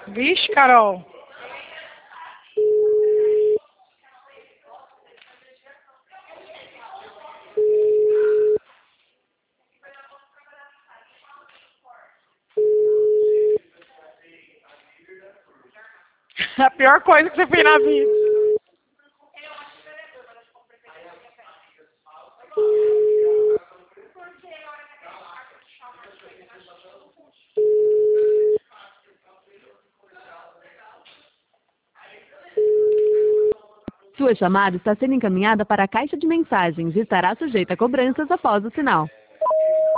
Vixe, Carol. A pior coisa que você fez na vida. Sua chamada está sendo encaminhada para a caixa de mensagens e estará sujeita a cobranças após o sinal.